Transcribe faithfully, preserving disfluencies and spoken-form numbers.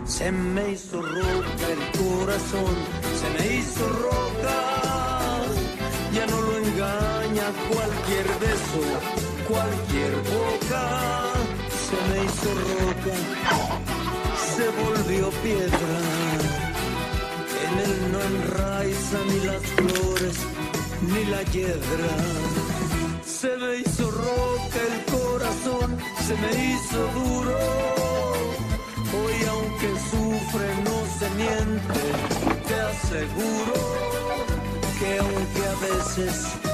Se me hizo roca el corazón, se me hizo roca. Ya no lo engaña cualquier beso, cualquier boca. Se me hizo roca, se volvió piedra. En él no enraiza ni las flores, ni la hiedra. Se me hizo roca el corazón, se me hizo duro. Hoy aunque sufre no se miente, te aseguro que aunque a veces